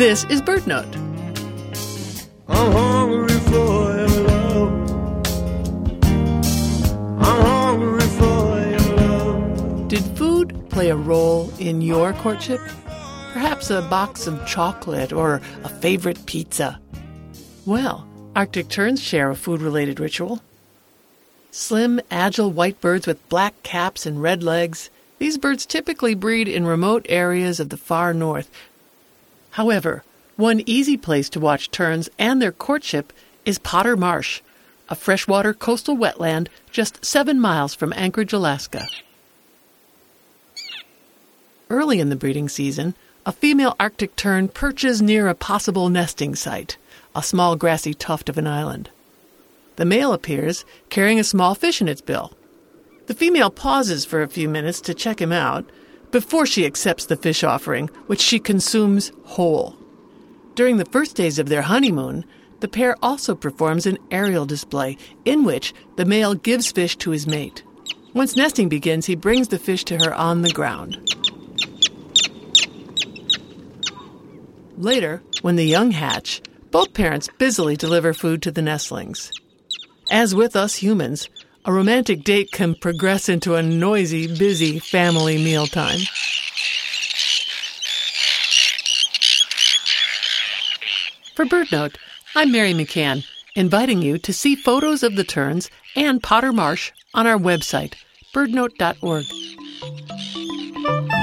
This is BirdNote. I'm hungry for your love. I'm hungry for your love. Did food play a role in your courtship? Perhaps a box of chocolate or a favorite pizza. Well, Arctic terns share a food-related ritual. Slim, agile white birds with black caps and red legs, these birds typically breed in remote areas of the far north. However, one easy place to watch terns and their courtship is Potter Marsh, a freshwater coastal wetland just 7 miles from Anchorage, Alaska. Early in the breeding season, a female Arctic tern perches near a possible nesting site, a small grassy tuft of an island. The male appears, carrying a small fish in its bill. The female pauses for a few minutes to check him out before she accepts the fish offering, which she consumes whole. During the first days of their honeymoon, the pair also performs an aerial display in which the male gives fish to his mate. Once nesting begins, he brings the fish to her on the ground. Later, when the young hatch, both parents busily deliver food to the nestlings. As with us humans, a romantic date can progress into a noisy, busy family mealtime. For BirdNote, I'm Mary McCann, inviting you to see photos of the terns and Potter Marsh on our website, birdnote.org.